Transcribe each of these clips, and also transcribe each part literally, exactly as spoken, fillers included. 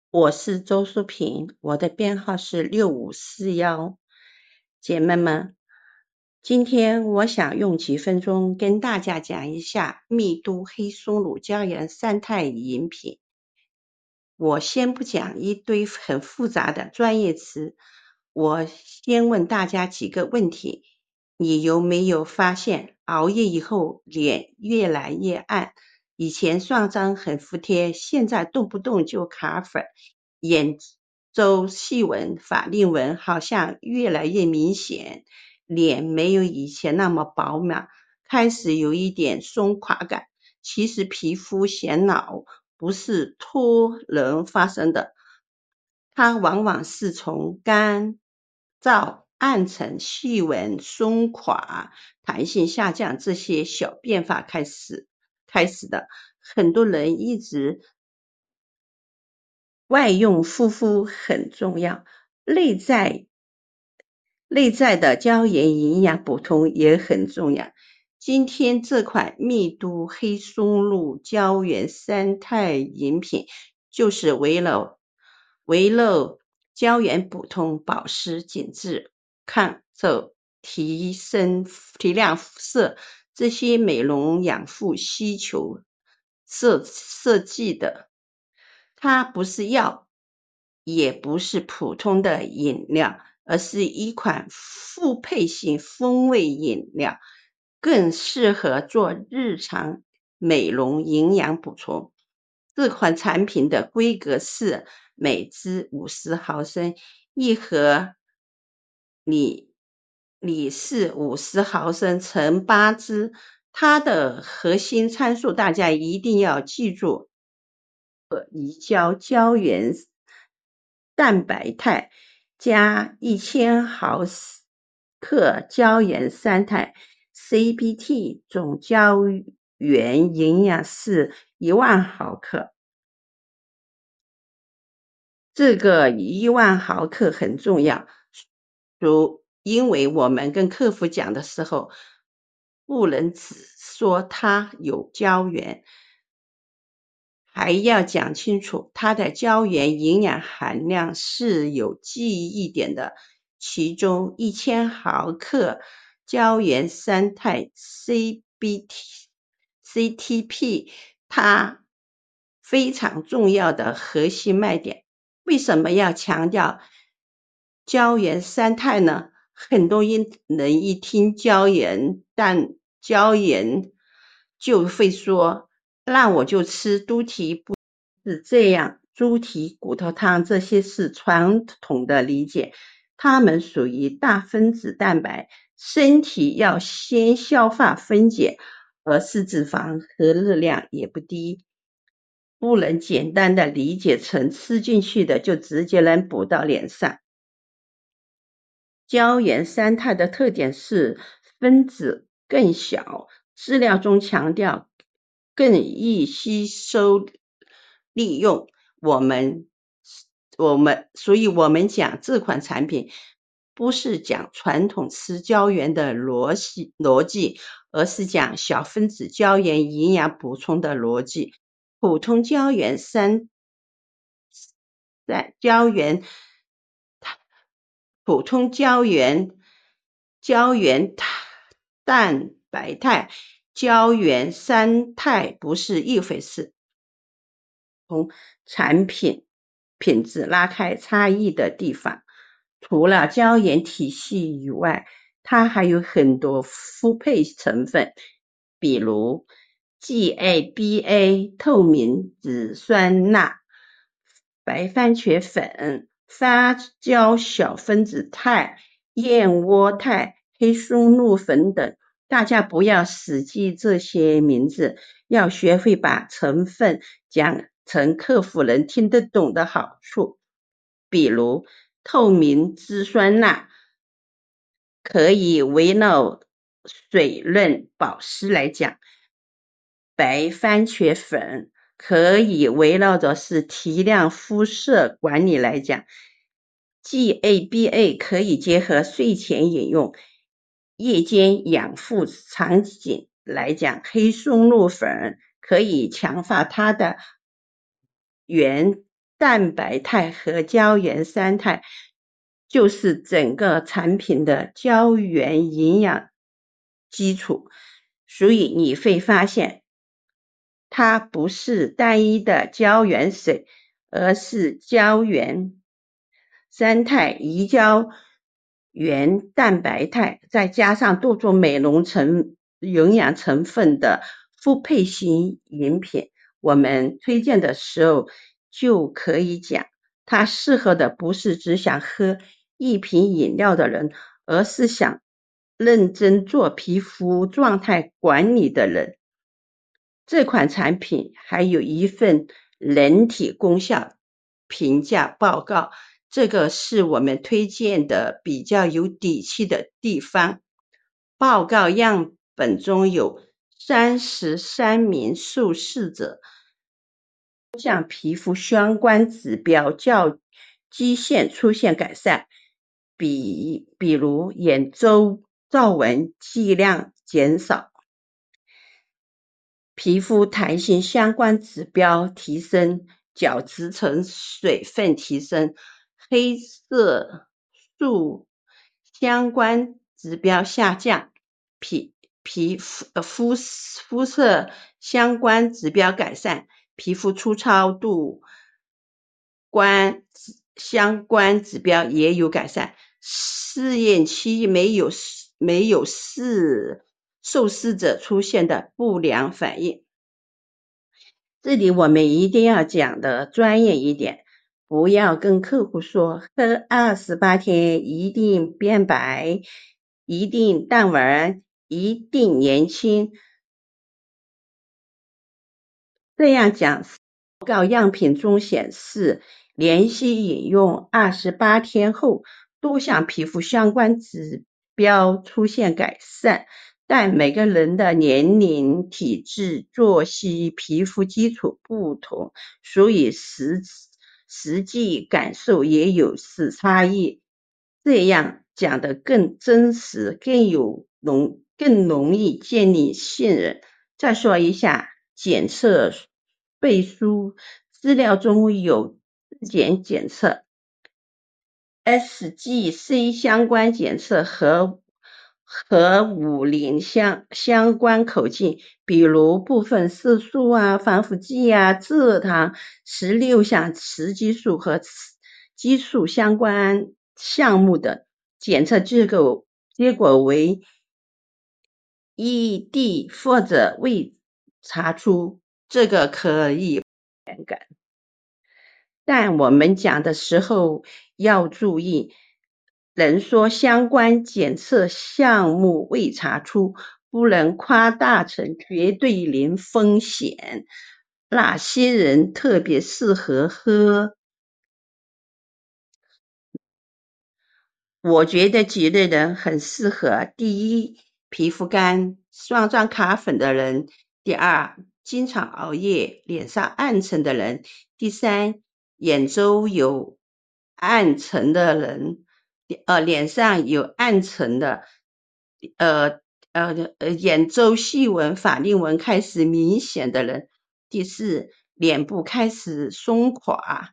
我是周淑萍，我的编号是六五四一。姐妹们，今天我想用几分钟跟大家讲一下密都黑松露胶原三肽饮品。我先不讲一堆很复杂的专业词，我先问大家几个问题。你有没有发现熬夜以后脸越来越暗？以前上妆很服帖，现在动不动就卡粉，眼周细纹、法令纹好像越来越明显，脸没有以前那么饱满，开始有一点松垮感。其实皮肤显老不是突然发生的，它往往是从干燥、暗沉、细纹、松垮、弹性下降这些小变化开始开始的。很多人一直外用护肤很重要，内在内在的胶原营养补充也很重要。今天这款密都黑松露胶原三肽饮品就是为了为了胶原补充、保湿、紧致、抗皱、提升提亮肤色这些美容养肤需求设设计的。它不是药，也不是普通的饮料，而是一款复配型风味饮料，更适合做日常美容营养补充。这款产品的规格是每支五十毫升，一盒里里是五十毫升乘八支。它的核心参数大家一定要记住：移胶胶原蛋白肽加一千毫克胶原三肽 C B T 总胶原营养是一万毫克。这个一万毫克很重要，如因为我们跟客户讲的时候，不能只说它有胶原，还要讲清楚它的胶原营养含量是有记忆点的。其中一千毫克胶原三肽 C B T C T P 它非常重要的核心卖点。为什么要强调胶原三肽呢？很多人一听胶原蛋胶原就会说，那我就吃猪蹄，不是这样。猪蹄、骨头汤这些是传统的理解，它们属于大分子蛋白，身体要先消化分解，而是脂肪和热量也不低，不能简单的理解成吃进去的就直接能补到脸上。胶原三肽的特点是分子更小，资料中强调更易吸收利用。我们我们所以我们讲这款产品不是讲传统吃胶原的逻辑逻辑，而是讲小分子胶原营养补充的逻辑。普通胶原三胶原普通胶原胶原蛋白肽、胶原三肽不是一回事。从产品品质拉开差异的地方，除了胶原体系以外，它还有很多复配成分，比如 G A B A 透明质酸钠、白番茄粉、发酵小分子肽、燕窝肽、黑松露粉等。大家不要死记这些名字，要学会把成分讲成客户能听得懂的好处。比如透明质酸钠可以围绕水润保湿来讲，白番茄粉可以围绕着是提亮肤色管理来讲， G A B A 可以结合睡前饮用、夜间养护场景来讲，黑松露粉可以强化它的原蛋白肽和胶原三肽就是整个产品的胶原营养基础，所以你会发现它不是单一的胶原水，而是胶原三肽、移胶原蛋白肽，再加上多种美容成营养成分的复配型饮品。我们推荐的时候就可以讲，它适合的不是只想喝一瓶饮料的人，而是想认真做皮肤状态管理的人。这款产品还有一份人体功效评价报告，这个是我们推荐的比较有底气的地方。报告样本中有三十三名受试者像皮肤相关指标较基线出现改善，比比如眼周皱纹剂量减少，皮肤弹性相关指标提升，角质层水分提升，黑色素相关指标下降，皮皮肤呃肤肤色相关指标改善，皮肤粗糙度关相关指标也有改善。试验期没有没有试受试者出现的不良反应。这里我们一定要讲的专业一点，不要跟客户说喝二十八天一定变白，一定淡纹，一定年轻。这样讲，报告样品中显示，连续饮用二十八天后，多项皮肤相关指标出现改善，但每个人的年龄、体质、作息、皮肤基础不同，所以实实际感受也有是差异。这样讲得更真实，更有容更容易建立信任。再说一下检测背书，资料中有自检检测、S G C 相关检测和和五零相相关口径，比如部分色素啊、防腐剂啊、蔗糖、十六项雌激素和激素相关项目的检测结果结果为 E D 或者未查出，这个可以敏感。但我们讲的时候要注意，能说相关检测项目未查出，不能夸大成绝对零风险。哪些人特别适合喝？我觉得几类人很适合。第一，皮肤干、双钻卡粉的人；第二，经常熬夜、脸上暗沉的人；第三，眼周有暗沉的人，呃，脸上有暗沉的，呃呃呃，眼周细纹、法令纹开始明显的人；第四，脸部开始松垮。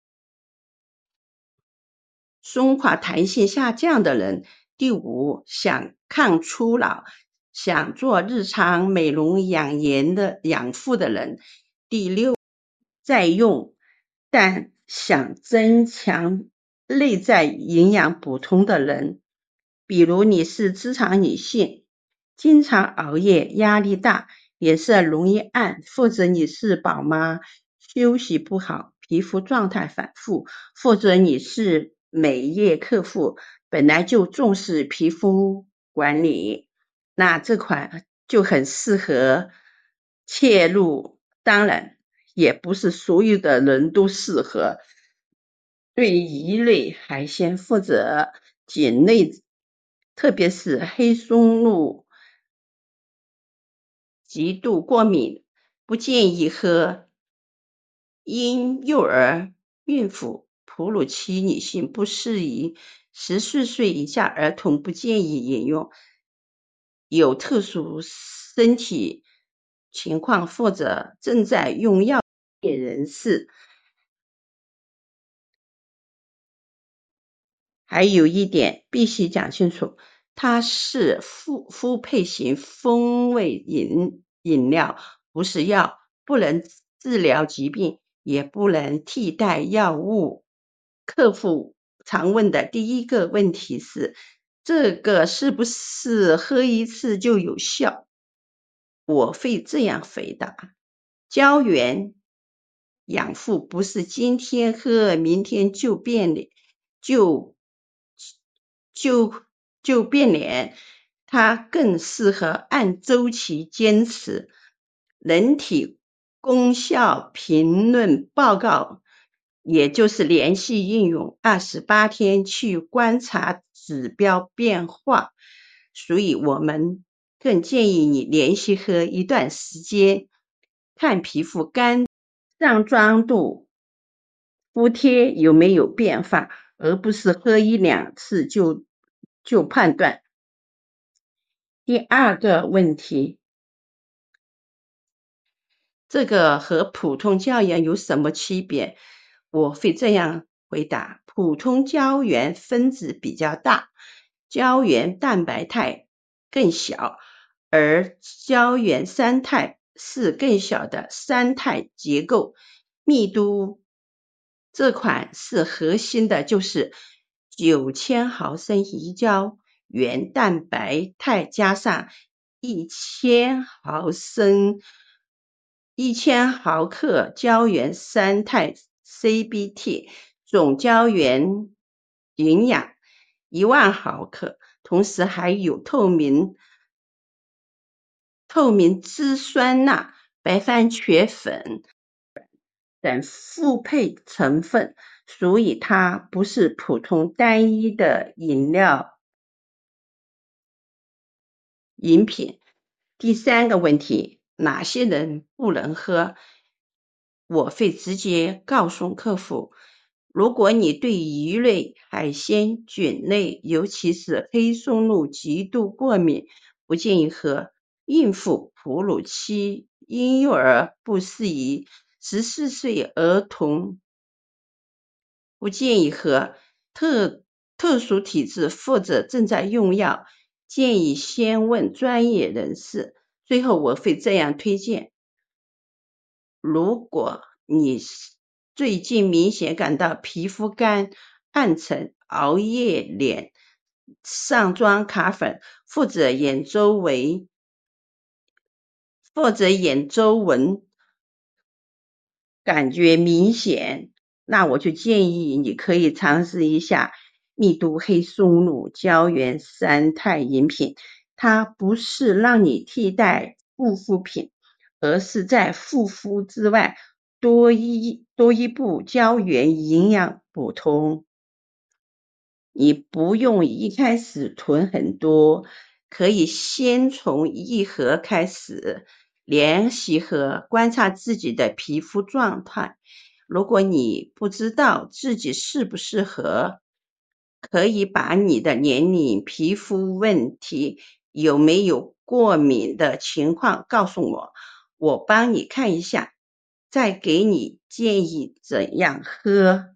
松垮弹性下降的人；第五，想抗初老、想做日常美容养颜的养护的人；第六，在用但想增强内在营养补充的人，比如你是职场女性，经常熬夜，压力大，脸色容易暗，或者你是宝妈，休息不好，皮肤状态反复，或者你是美业客户，本来就重视皮肤管理，那这款就很适合切入。当然也不是所有的人都适合，对鱼类、海鲜或者禽类，特别是黑松露极度过敏，不建议喝。婴幼儿、孕妇、哺乳期女性不适宜，十四岁以下儿童不建议饮用。有特殊身体情况或者正在用药人士还有一点必须讲清楚，它是复复配型风味饮饮料，不是药，不能治疗疾病，也不能替代药物。客户常问的第一个问题是，这个是不是喝一次就有效？我会这样回答：胶原养肤不是今天喝明天就变脸，就就就变脸，它更适合按周期坚持。人体功效评论报告，也就是连续应用二十八天去观察指标变化，所以我们更建议你连续喝一段时间，看皮肤干上妆度、敷贴有没有变化，而不是喝一两次就就判断。第二个问题，这个和普通胶原有什么区别？我会这样回答：普通胶原分子比较大，胶原蛋白肽更小，而胶原三肽是更小的三肽结构。密度这款是核心的，就是九千毫升一胶原蛋白肽加上一千毫升一千毫克胶原三肽 C B T， 总胶原营养一万毫克，同时还有透明透明脂酸钠、白番茄粉等复配成分，所以它不是普通单一的饮料饮品。第三个问题，哪些人不能喝？我会直接告诉客户，如果你对鱼类、海鲜、菌类，尤其是黑松露极度过敏，不建议喝。孕妇、哺乳期婴幼儿不适宜，十四岁儿童不建议喝。特特殊体质或者正在用药，建议先问专业人士。最后我会这样推荐，如果你最近明显感到皮肤干、暗沉、熬夜脸、上妆卡粉，或者眼周围或者眼周纹感觉明显，那我就建议你可以尝试一下密度黑松露胶原三肽饮品。它不是让你替代护肤品，而是在护肤之外多一多一步胶原营养补充。你不用一开始囤很多，可以先从一盒开始，连续喝，观察自己的皮肤状态。如果你不知道自己适不适合，可以把你的年龄、皮肤问题、有没有过敏的情况告诉我，我帮你看一下，再给你建议怎样喝。